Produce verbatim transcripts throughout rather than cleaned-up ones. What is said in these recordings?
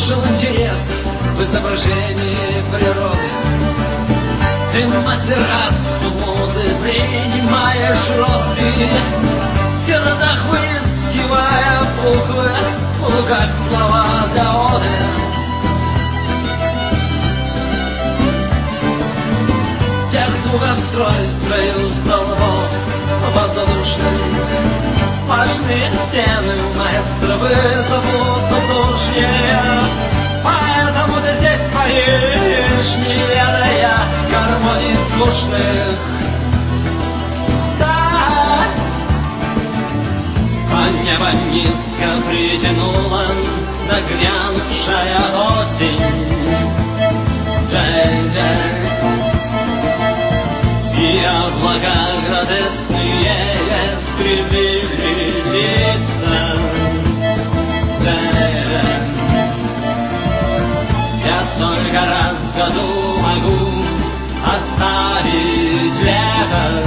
вышел интерес в изображении природы. Ты мастер музы, принимаешь роды, в сердцах выискивая буквы, в луках слова до оды. Тех звуков строй в строю столбов воздушных, сплошные стены маэстро вызовут удушье. Поэтому ты здесь творишь, не ведая гармоний скучных. Да, а небо низко притянула нагрянувшая осень. Джей-джей. И облака гротескные искривили лица. Я только раз в году могу оставить лето,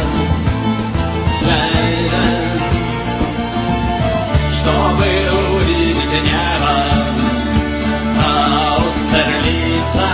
чтобы увидеть небо Аустерлица.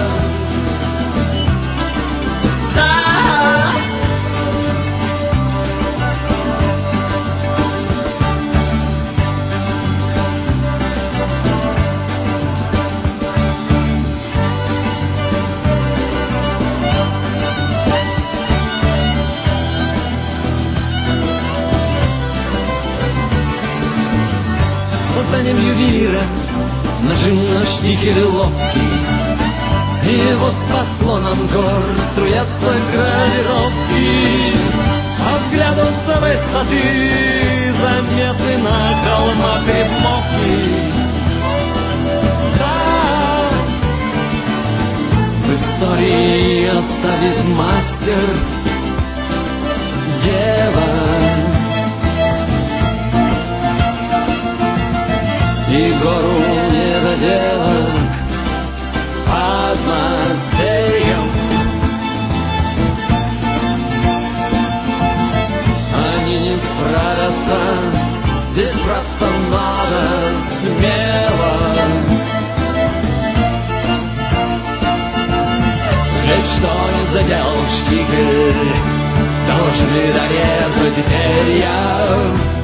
Созданием ювелира нажим на штикель ловкий, и вот по склонам гор струятся гравировки. А взгляду с высоты заметны на холмах рифмовки. Да, в истории оставит мастер дело. И гору недоделок под мастерьем. Они не справятся, здесь браться надо смело. Ведь что не задел штикель, должны дорезать перья.